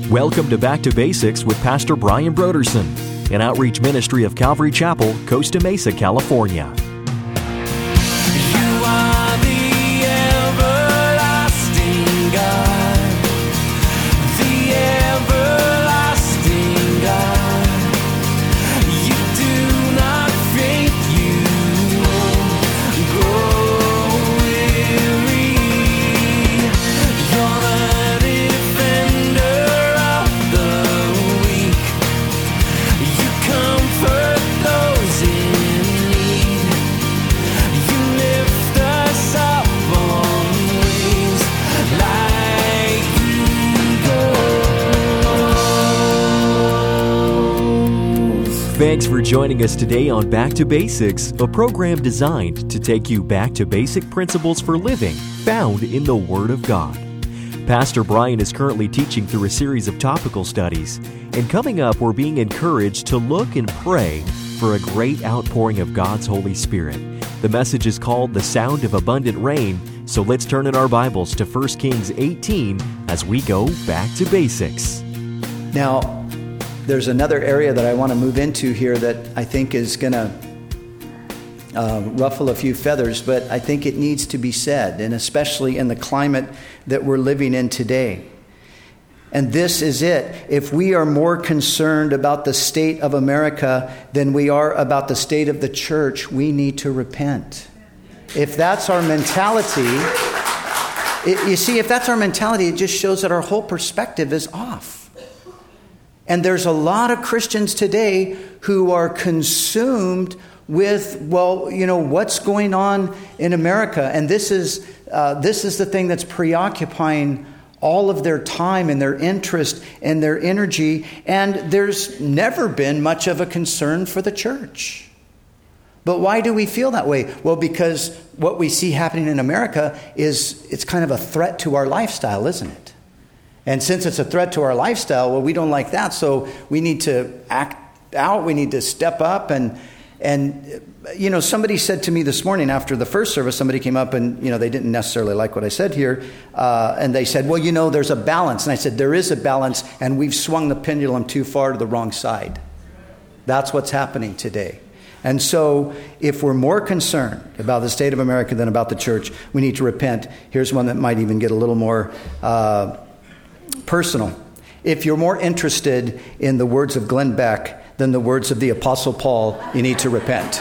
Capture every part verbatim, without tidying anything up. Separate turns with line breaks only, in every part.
Welcome to Back to Basics with Pastor Brian Broderson, an outreach ministry of Calvary Chapel, Costa Mesa, California.
You are the everlasting God, the everlasting God. You do not faint, you won't grow weary. You're the defender of the weak. You comfort those in need. You lift us up on wings like eagles.
Thanks for joining us today on Back to Basics, a program designed to take you back to basic principles for living found in the Word of God. Pastor Brian is currently teaching through a series of topical studies, and coming up, we're being encouraged to look and pray for a great outpouring of God's Holy Spirit. The message is called The Sound of Abundant Rain, so let's turn in our Bibles to First Kings eighteen as we go back to basics.
Now, there's another area that I want to move into here that I think is going to uh, ruffle a few feathers, but I think it needs to be said, and especially in the climate that we're living in today. And this is it. If we are more concerned about the state of America than we are about the state of the church, we need to repent. If that's our mentality, it, you see, if that's our mentality, it just shows that our whole perspective is off. And there's a lot of Christians today who are consumed with, well, you know, what's going on in America. And this is uh, this is the thing that's preoccupying all of their time and their interest and their energy. And there's never been much of a concern for the church. But why do we feel that way? Well, because what we see happening in America is it's kind of a threat to our lifestyle, isn't it? And since it's a threat to our lifestyle, well, we don't like that. So we need to act out. We need to step up. And, and you know, somebody said to me this morning after the first service, somebody came up and, you know, they didn't necessarily like what I said here. Uh, and they said, well, you know, there's a balance. And I said, there is a balance, and we've swung the pendulum too far to the wrong side. That's what's happening today. And so if we're more concerned about the state of America than about the church, we need to repent. Here's one that might even get a little more uh, personal. If you're more interested in the words of Glenn Beck than the words of the Apostle Paul, you need to repent.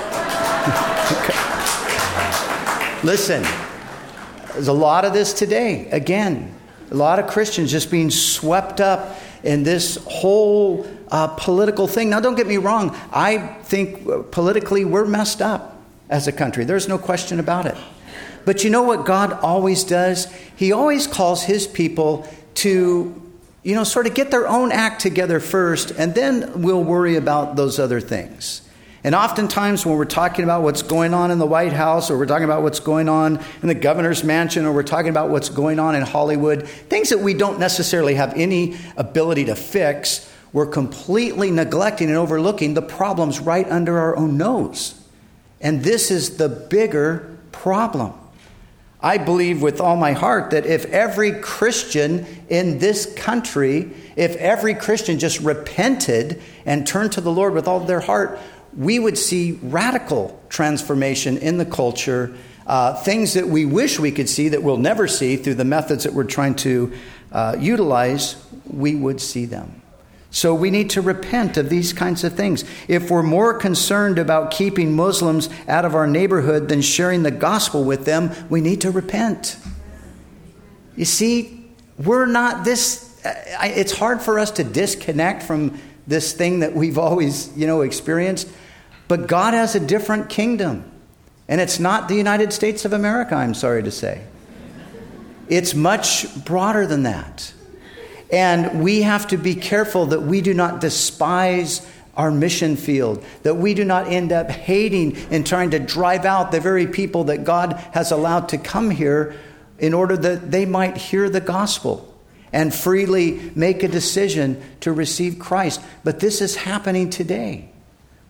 Listen, there's a lot of this today. Again, a lot of Christians just being swept up in this whole uh, political thing. Now, don't get me wrong. I think uh, politically we're messed up as a country. There's no question about it. But you know what God always does? He always calls his people to, you know, sort of get their own act together first, and then we'll worry about those other things. And oftentimes when we're talking about what's going on in the White House, or we're talking about what's going on in the governor's mansion, or we're talking about what's going on in Hollywood, things that we don't necessarily have any ability to fix, we're completely neglecting and overlooking the problems right under our own nose. And this is the bigger problem. I believe with all my heart that if every Christian in this country, if every Christian just repented and turned to the Lord with all their heart, we would see radical transformation in the culture, uh, things that we wish we could see that we'll never see through the methods that we're trying to uh, utilize, we would see them. So we need to repent of these kinds of things. If we're more concerned about keeping Muslims out of our neighborhood than sharing the gospel with them, we need to repent. You see, we're not this, it's hard for us to disconnect from this thing that we've always, you know, experienced. But God has a different kingdom. And it's not the United States of America, I'm sorry to say. It's much broader than that. And we have to be careful that we do not despise our mission field, that we do not end up hating and trying to drive out the very people that God has allowed to come here in order that they might hear the gospel and freely make a decision to receive Christ. But this is happening today.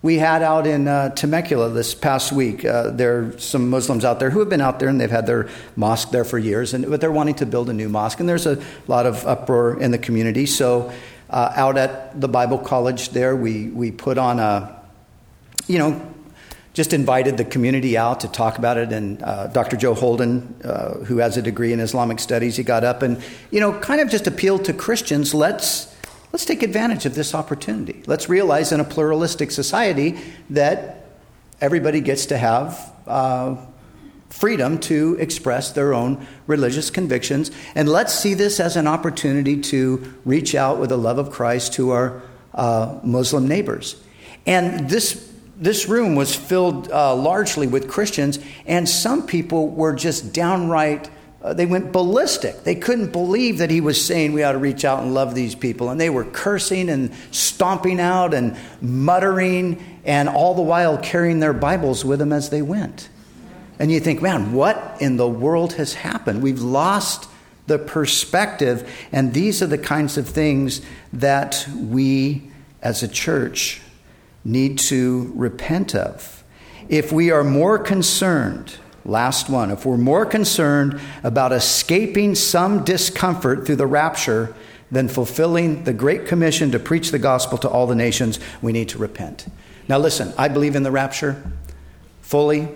we had out in uh, Temecula this past week. Uh, there are some Muslims out there who have been out there and they've had their mosque there for years, and but they're wanting to build a new mosque. And there's a lot of uproar in the community. So uh, out at the Bible College there, we we put on a, you know, just invited the community out to talk about it. And uh, Doctor Joe Holden, uh, who has a degree in Islamic studies, he got up and, you know, kind of just appealed to Christians. Let's let's take advantage of this opportunity. Let's realize in a pluralistic society that everybody gets to have uh, freedom to express their own religious convictions. And let's see this as an opportunity to reach out with the love of Christ to our uh, Muslim neighbors. And this This room was filled uh, largely with Christians, and some people were just downright, uh, they went ballistic. They couldn't believe that he was saying we ought to reach out and love these people. And they were cursing and stomping out and muttering, and all the while carrying their Bibles with them as they went. And you think, man, what in the world has happened? We've lost the perspective, and these are the kinds of things that we as a church need to repent of. If we are more concerned, last one, if we're more concerned about escaping some discomfort through the rapture than fulfilling the Great Commission to preach the gospel to all the nations, we need to repent. Now listen, I believe in the rapture fully,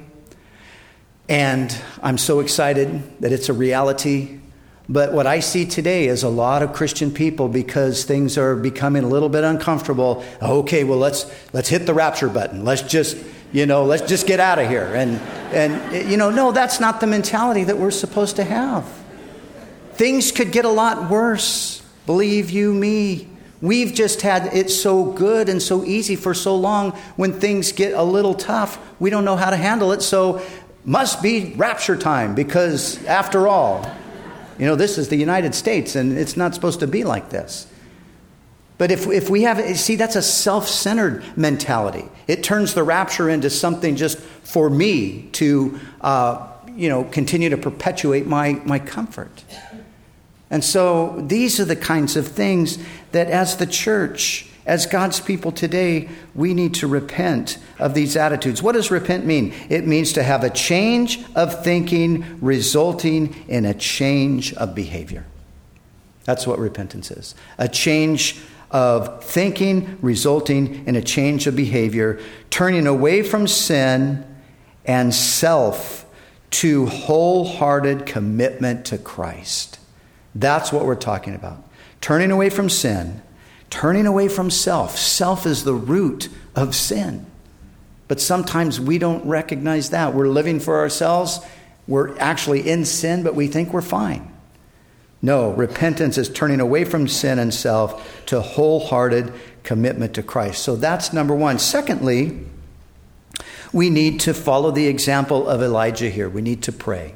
and I'm so excited that it's a reality. But what I see today is a lot of Christian people, because things are becoming a little bit uncomfortable. Okay, well, let's let's hit the rapture button. Let's just, you know, let's just get out of here. And, and you know, no, that's not the mentality that we're supposed to have. Things could get a lot worse. Believe you me. We've just had it so good and so easy for so long. When things get a little tough, we don't know how to handle it. So must be rapture time, because after all, you know, this is the United States, and it's not supposed to be like this. But if if we have, see, that's a self-centered mentality. It turns the rapture into something just for me to, uh, you know, continue to perpetuate my, my comfort. And so these are the kinds of things that as the church, as God's people today, we need to repent of these attitudes. What does repent mean? It means to have a change of thinking resulting in a change of behavior. That's what repentance is. A change of thinking resulting in a change of behavior, turning away from sin and self to wholehearted commitment to Christ. That's what we're talking about. Turning away from sin. Turning away from self. Self is the root of sin. But sometimes we don't recognize that. We're living for ourselves. We're actually in sin, but we think we're fine. No, repentance is turning away from sin and self to wholehearted commitment to Christ. So that's number one. Secondly, we need to follow the example of Elijah here. We need to pray.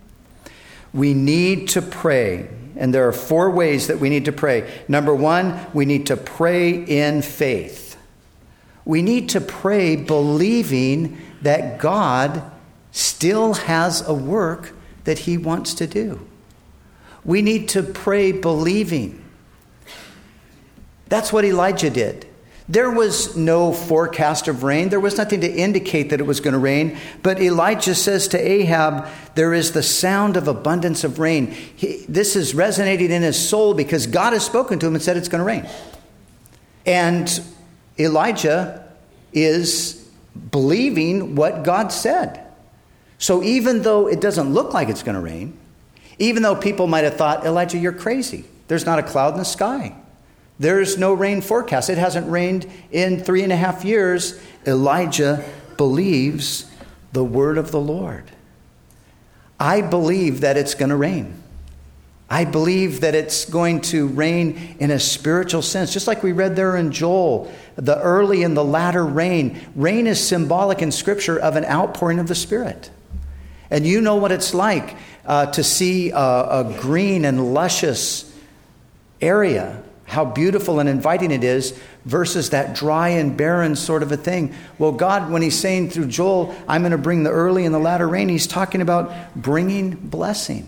We need to pray. And there are four ways that we need to pray. Number one, we need to pray in faith. We need to pray believing that God still has a work that he wants to do. We need to pray believing. That's what Elijah did. There was no forecast of rain. There was nothing to indicate that it was going to rain. But Elijah says to Ahab, there is the sound of abundance of rain. He, this is resonating in his soul because God has spoken to him and said it's going to rain. And Elijah is believing what God said. So even though it doesn't look like it's going to rain, even though people might have thought, Elijah, you're crazy. There's not a cloud in the sky. There's no rain forecast. It hasn't rained in three and a half years. Elijah believes the word of the Lord. I believe that it's going to rain. I believe that it's going to rain in a spiritual sense. Just like we read there in Joel, the early and the latter rain. Rain is symbolic in Scripture of an outpouring of the Spirit. And you know what it's like uh, to see a, a green and luscious area, how beautiful and inviting it is, versus that dry and barren sort of a thing. Well, God, when he's saying through Joel, I'm going to bring the early and the latter rain, he's talking about bringing blessing.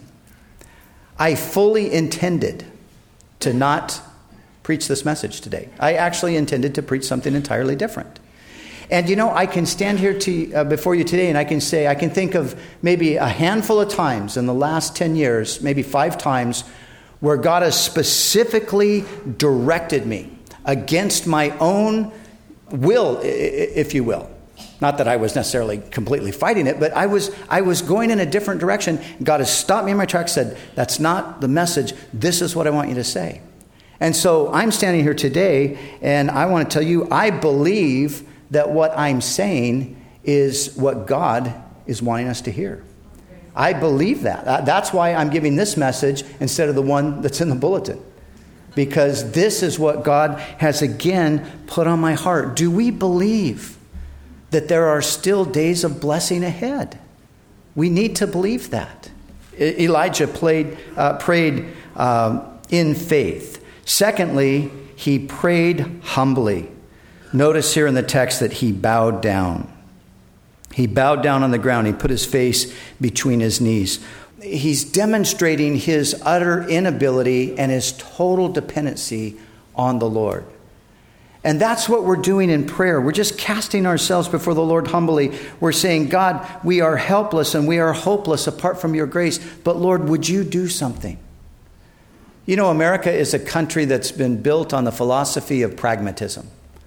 I fully intended to not preach this message today. I actually intended to preach something entirely different. And you know, I can stand here to, uh, before you today and I can say, I can think of maybe a handful of times in the last ten years, maybe five times, where God has specifically directed me against my own will, if you will. Not that I was necessarily completely fighting it, but I was I was going in a different direction. God has stopped me in my tracks, said, that's not the message. This is what I want you to say. And so I'm standing here today, and I want to tell you, I believe that what I'm saying is what God is wanting us to hear. I believe that. That's why I'm giving this message instead of the one that's in the bulletin. Because this is what God has again put on my heart. Do we believe that there are still days of blessing ahead? We need to believe that. Elijah played, uh, prayed um, in faith. Secondly, he prayed humbly. Notice here in the text that he bowed down. He bowed down on the ground. He put his face between his knees. He's demonstrating his utter inability and his total dependency on the Lord. And that's what we're doing in prayer. We're just casting ourselves before the Lord humbly. We're saying, God, we are helpless and we are hopeless apart from your grace. But Lord, would you do something? You know, America is a country that's been built on the philosophy of pragmatism.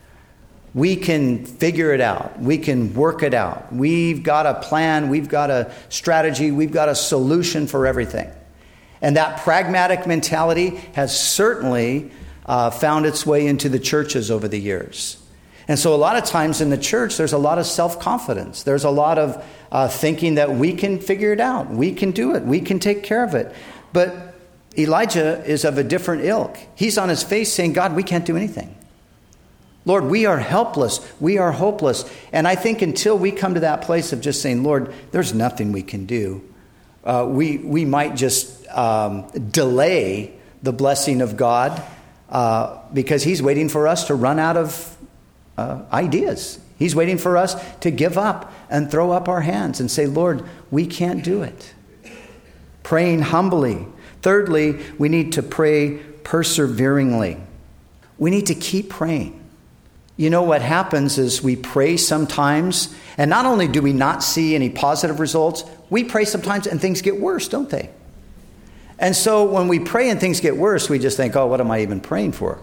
We can figure it out. We can work it out. We've got a plan. We've got a strategy. We've got a solution for everything. And that pragmatic mentality has certainly uh, found its way into the churches over the years. And so a lot of times in the church, there's a lot of self-confidence. There's a lot of uh, thinking that we can figure it out. We can do it. We can take care of it. But Elijah is of a different ilk. He's on his face saying, God, we can't do anything. Lord, we are helpless. We are hopeless. And I think until we come to that place of just saying, Lord, there's nothing we can do, uh, we, we might just um, delay the blessing of God uh, because he's waiting for us to run out of uh, ideas. He's waiting for us to give up and throw up our hands and say, Lord, we can't do it. Praying humbly. Thirdly, we need to pray perseveringly. We need to keep praying. You know what happens is we pray sometimes, and not only do we not see any positive results, we pray sometimes and things get worse, don't they? And so when we pray and things get worse, we just think, oh, what am I even praying for?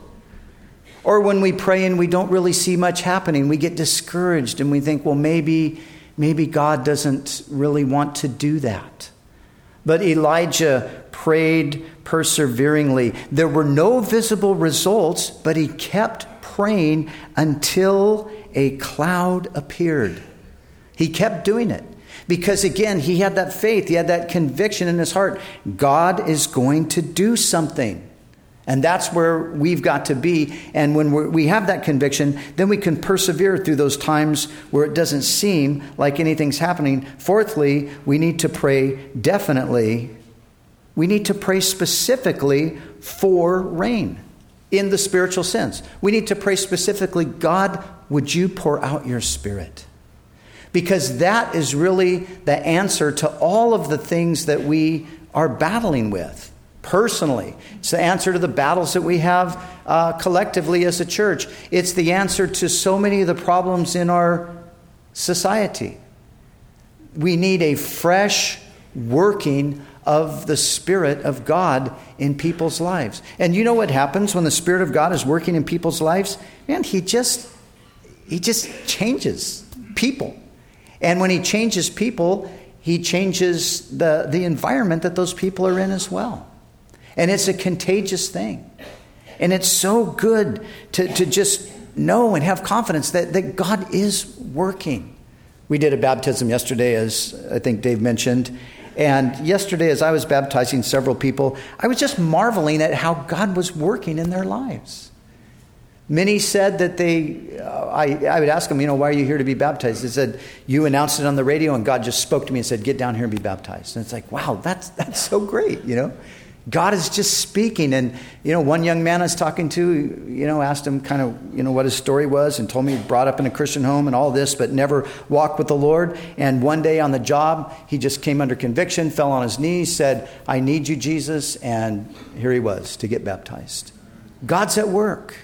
Or when we pray and we don't really see much happening, we get discouraged and we think, well, maybe, maybe God doesn't really want to do that. But Elijah prayed perseveringly. There were no visible results, but he kept praying until a cloud appeared. He kept doing it because, again, he had that faith. He had that conviction in his heart. God is going to do something. And that's where we've got to be. And when we're, we have that conviction, then we can persevere through those times where it doesn't seem like anything's happening. Fourthly, we need to pray definitely. We need to pray specifically for rain in the spiritual sense. We need to pray specifically, God, would you pour out your Spirit? Because that is really the answer to all of the things that we are battling with. Personally, it's the answer to the battles that we have uh, collectively as a church. It's the answer to so many of the problems in our society. We need a fresh working of the Spirit of God in people's lives. And you know what happens when the Spirit of God is working in people's lives? Man, he just, he just changes people. And when he changes people, he changes the, the environment that those people are in as well. And it's a contagious thing. And it's so good to, to just know and have confidence that, that God is working. We did a baptism yesterday, as I think Dave mentioned. And yesterday, as I was baptizing several people, I was just marveling at how God was working in their lives. Many said that they, uh, I, I would ask them, you know, why are you here to be baptized? They said, you announced it on the radio and God just spoke to me and said, get down here and be baptized. And it's like, wow, that's that's so great, you know. God is just speaking. And, you know, one young man I was talking to, you know, asked him kind of, you know, what his story was and told me he brought up in a Christian home and all this, but never walked with the Lord. And one day on the job, he just came under conviction, fell on his knees, said, I need you, Jesus. And here he was to get baptized. God's at work.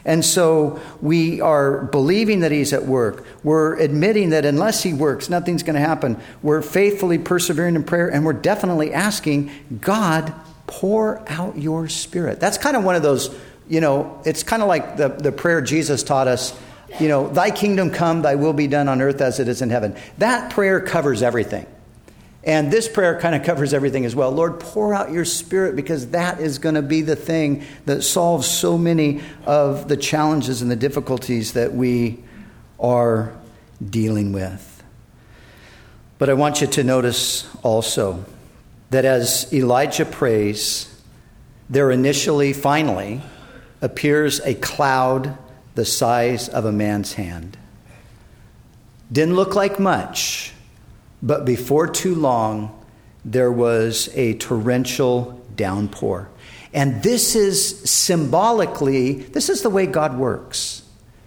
And so we are believing that he's at work. We're admitting that unless he works, nothing's going to happen. We're faithfully persevering in prayer, and we're definitely asking, God, pour out your Spirit. That's kind of one of those, you know, it's kind of like the, the prayer Jesus taught us, you know, thy kingdom come, thy will be done on earth as it is in heaven. That prayer covers everything. And this prayer kind of covers everything as well. Lord, pour out your Spirit, because that is going to be the thing that solves so many of the challenges and the difficulties that we are dealing with. But I want you to notice also that as Elijah prays, there initially, finally, appears a cloud the size of a man's hand. Didn't look like much. But before too long, there was a torrential downpour. And this is symbolically, this is the way God works.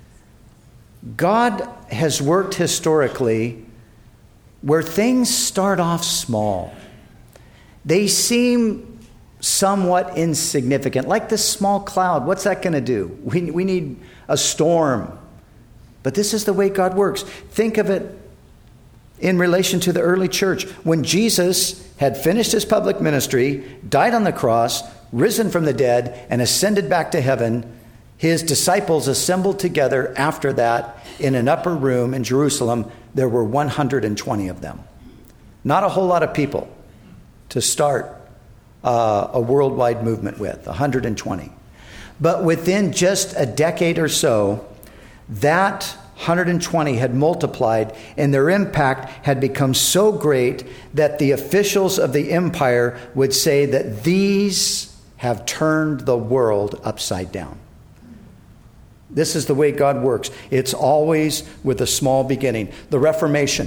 God has worked historically where things start off small. They seem somewhat insignificant, like this small cloud. What's that going to do? We, we need a storm. But this is the way God works. Think of it in relation to the early church. When Jesus had finished his public ministry, died on the cross, risen from the dead, and ascended back to heaven, his disciples assembled together after that in an upper room in Jerusalem. There were one hundred twenty of them. Not a whole lot of people to start uh, a worldwide movement with, one hundred twenty. But within just a decade or so, that one hundred twenty had multiplied, and their impact had become so great that the officials of the empire would say that these have turned the world upside down. This is the way God works. It's always with a small beginning. The Reformation.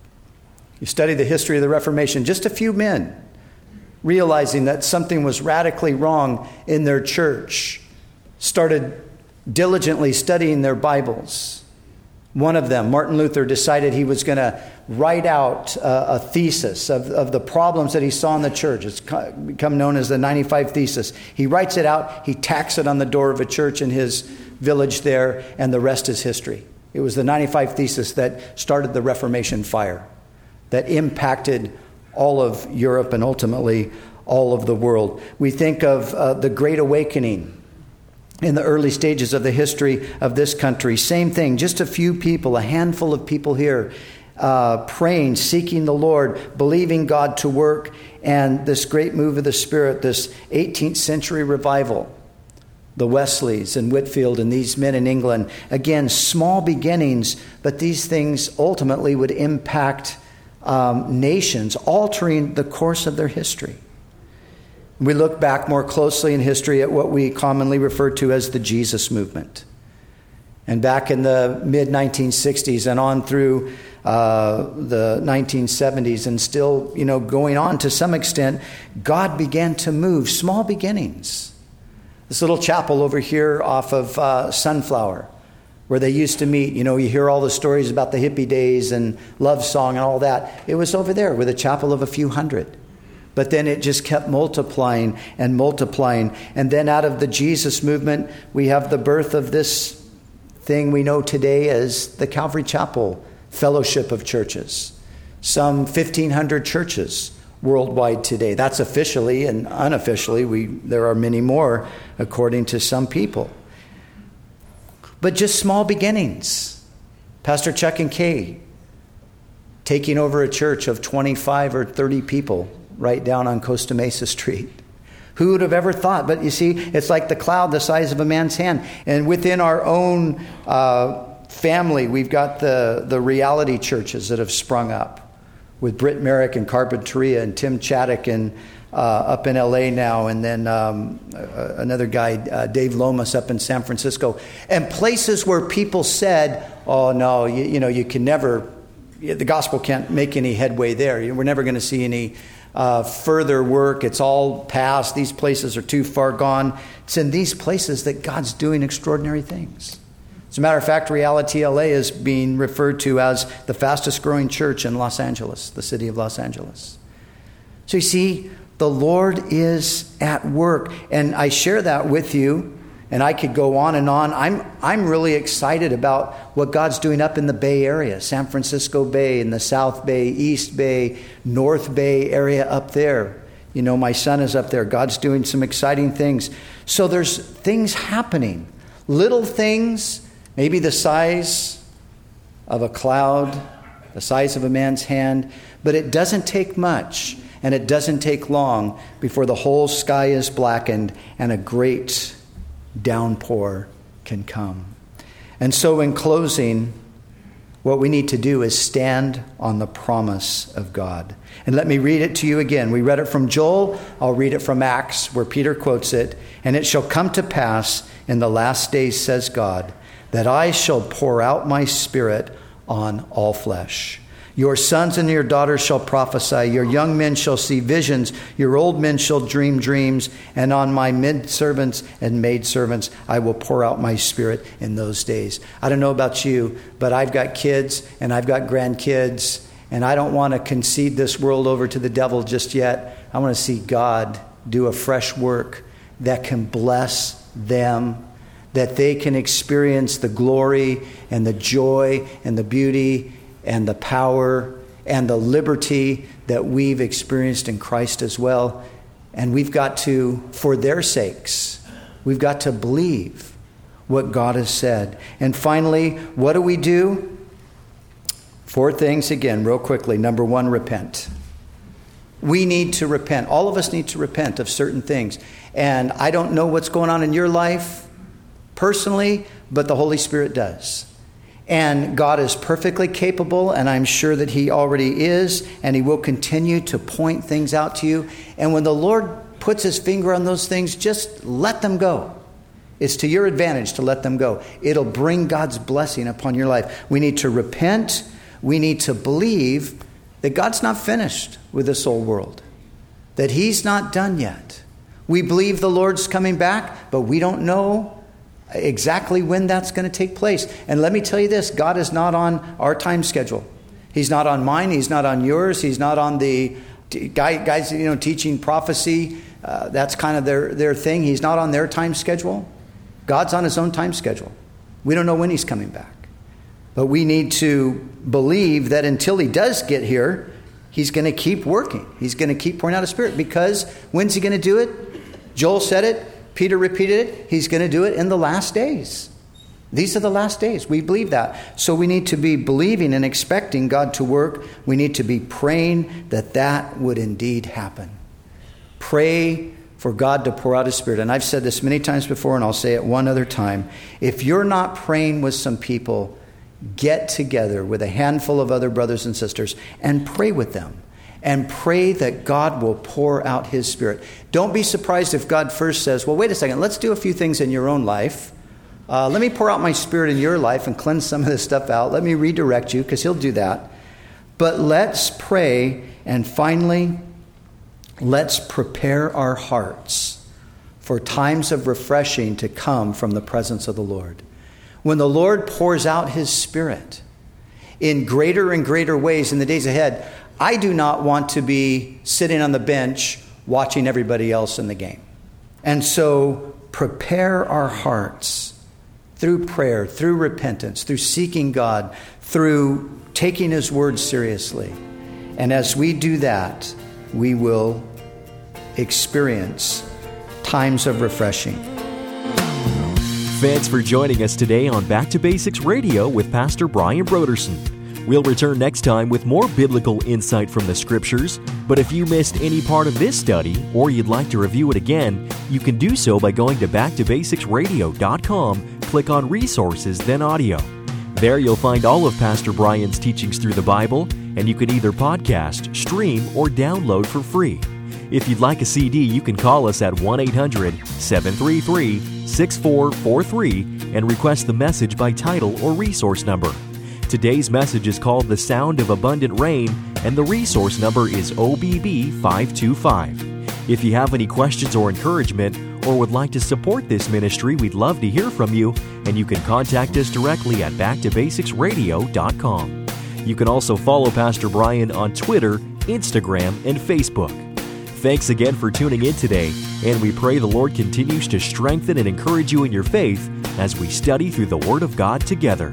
You study the history of the Reformation, just a few men realizing that something was radically wrong in their church started diligently studying their Bibles. One of them, Martin Luther, decided he was going to write out a, a thesis of, of the problems that he saw in the church. It's become known as the ninety-five Thesis. He writes it out. He tacks it on the door of a church in his village there, and the rest is history. It was the ninety-five Thesis that started the Reformation fire, that impacted all of Europe and ultimately all of the world. We think of uh, the Great Awakening. In the early stages of the history of this country, same thing, just a few people, a handful of people here, uh, praying, seeking the Lord, believing God to work, and this great move of the Spirit, this eighteenth century revival. The Wesleys and Whitefield and these men in England, again, small beginnings, but these things ultimately would impact um, nations, altering the course of their history. We look back more closely in history at what we commonly refer to as the Jesus movement. And back in the mid nineteen sixties and on through uh, the nineteen seventies and still, you know, going on to some extent, God began to move, small beginnings. This little chapel over here off of uh, Sunflower, where they used to meet, you know, you hear all the stories about the hippie days and Love Song and all that. It was over there with a chapel of a few hundred. But then it just kept multiplying and multiplying. And then out of the Jesus movement, we have the birth of this thing we know today as the Calvary Chapel Fellowship of Churches. Some fifteen hundred churches worldwide today. That's officially, and unofficially, we there are many more according to some people. But just small beginnings. Pastor Chuck and Kay taking over a church of twenty-five or thirty people right down on Costa Mesa Street. Who would have ever thought? But you see, it's like the cloud the size of a man's hand. And within our own uh, family, we've got the, the reality churches that have sprung up with Britt Merrick and Carpinteria and Tim Chaddock and uh, up in L A now. And then um, uh, another guy, uh, Dave Lomas, up in San Francisco. And places where people said, oh, no, you, you know, you can never, the gospel can't make any headway there. We're never going to see any Uh, further work. It's all past. These places are too far gone. It's in these places that God's doing extraordinary things. As a matter of fact, Reality L A is being referred to as the fastest growing church in Los Angeles, the city of Los Angeles. So you see, the Lord is at work. And I share that with you And I could go on and on. I'm I'm really excited about what God's doing up in the Bay Area, San Francisco Bay, in the South Bay, East Bay, North Bay area up there. You know, my son is up there. God's doing some exciting things. So there's things happening. Little things, maybe the size of a cloud, the size of a man's hand. But it doesn't take much, and it doesn't take long before the whole sky is blackened and a great downpour can come. And so in closing, what we need to do is stand on the promise of God. And let me read it to you again. We read it from Joel. I'll read it from Acts, where Peter quotes it. And it shall come to pass in the last days, says God, that I shall pour out my Spirit on all flesh. Your sons and your daughters shall prophesy. Your young men shall see visions. Your old men shall dream dreams. And on my maidservants and maidservants I will pour out my Spirit in those days. I don't know about you, but I've got kids and I've got grandkids. And I don't want to concede this world over to the devil just yet. I want to see God do a fresh work that can bless them, that they can experience the glory and the joy and the beauty and the power and the liberty that we've experienced in Christ as well. And we've got to, for their sakes, we've got to believe what God has said. And finally, what do we do? Four things again, real quickly. Number one, repent. We need to repent. All of us need to repent of certain things. And I don't know what's going on in your life personally, but the Holy Spirit does. And God is perfectly capable, and I'm sure that He already is, and He will continue to point things out to you. And when the Lord puts His finger on those things, just let them go. It's to your advantage to let them go. It'll bring God's blessing upon your life. We need to repent. We need to believe that God's not finished with this old world, that He's not done yet. We believe the Lord's coming back, but we don't know exactly when that's going to take place. And let me tell you this, God is not on our time schedule. He's not on mine. He's not on yours. He's not on the guy, guys, you know, teaching prophecy. Uh, that's kind of their, their thing. He's not on their time schedule. God's on His own time schedule. We don't know when He's coming back. But we need to believe that until He does get here, He's going to keep working. He's going to keep pouring out His Spirit. Because when's He going to do it? Joel said it. Peter repeated it. He's going to do it in the last days. These are the last days. We believe that. So we need to be believing and expecting God to work. We need to be praying that that would indeed happen. Pray for God to pour out His Spirit. And I've said this many times before, and I'll say it one other time. If you're not praying with some people, get together with a handful of other brothers and sisters and pray with them. And pray that God will pour out His Spirit. Don't be surprised if God first says, well, wait a second, let's do a few things in your own life. Uh, let me pour out my Spirit in your life and cleanse some of this stuff out. Let me redirect you, because He'll do that. But let's pray, and finally, let's prepare our hearts for times of refreshing to come from the presence of the Lord. When the Lord pours out His Spirit in greater and greater ways in the days ahead, I do not want to be sitting on the bench watching everybody else in the game. And so prepare our hearts through prayer, through repentance, through seeking God, through taking His word seriously. And as we do that, we will experience times of refreshing.
Thanks for joining us today on Back to Basics Radio with Pastor Brian Brodersen. We'll return next time with more biblical insight from the Scriptures. But if you missed any part of this study, or you'd like to review it again, you can do so by going to back to basics radio dot com, click on Resources, then Audio. There you'll find all of Pastor Brian's teachings through the Bible, and you can either podcast, stream, or download for free. If you'd like a C D, you can call us at one eight hundred seven three three six four four three and request the message by title or resource number. Today's message is called The Sound of Abundant Rain, and the resource number is O B B five two five. If you have any questions or encouragement, or would like to support this ministry, we'd love to hear from you, and you can contact us directly at back to basics radio dot com. You can also follow Pastor Brian on Twitter, Instagram, and Facebook. Thanks again for tuning in today, and we pray the Lord continues to strengthen and encourage you in your faith as we study through the Word of God together.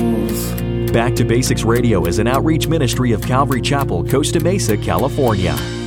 Back to Basics Radio is an outreach ministry of Calvary Chapel, Costa Mesa, California.